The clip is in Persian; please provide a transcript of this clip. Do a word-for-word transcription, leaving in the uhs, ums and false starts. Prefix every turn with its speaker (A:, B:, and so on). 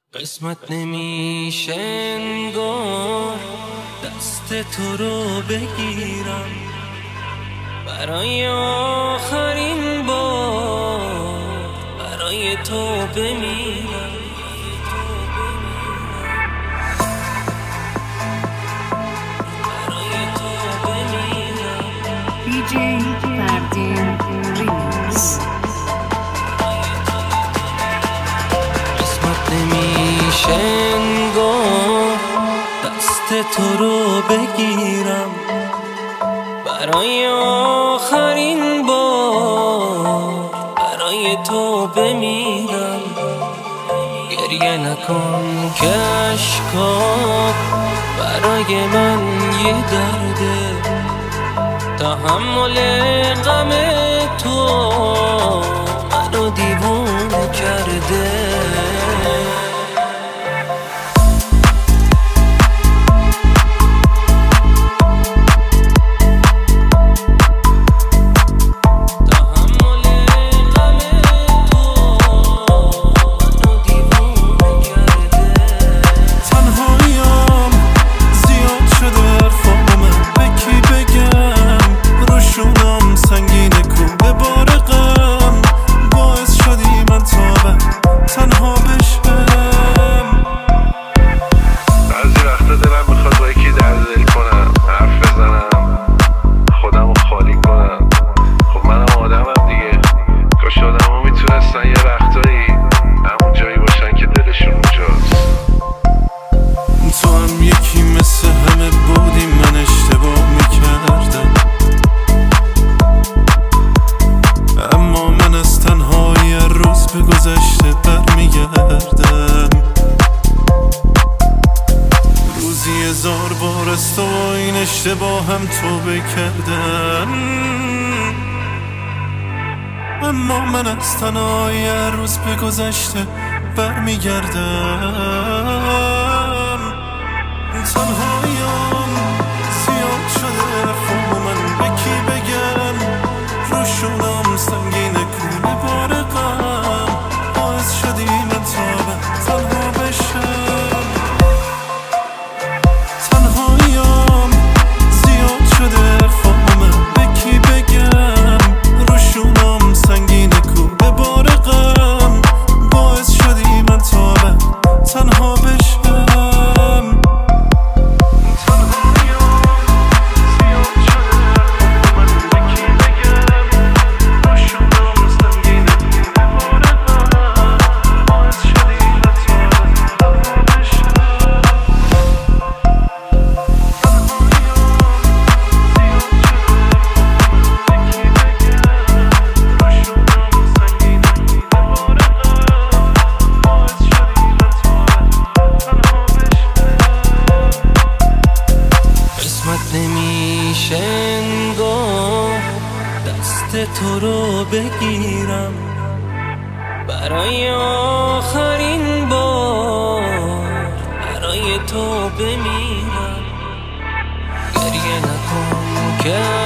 A: قسمت نمیشه انگار دست تو رو بگیرم برای آخرین بار، برای تو بمیرم. برای تو بمیرم.
B: دی جی فردین ریمیکس.
A: قسمت نمیشه انگار دست تو رو بگیرم برای آخرین بار، برای تو بمیرم. گریه نکن که اشکات برای من یه درده، تحمل غم تو منو دیوونه کرده.
C: هزار بار است و این اشتباه هم توبه کردم، اما من از تنهایی هر روز به گذشته برمیگردم. تنهاییم زیاد شده، رفت من به کی بگم؟ روشونم سنگین کونه بار غم، باعث شدی من تا تنها بشم.
A: نمیشه انگار دست تو رو بگیرم برای آخرین بار، برای تو بمیرم. گریه نکن که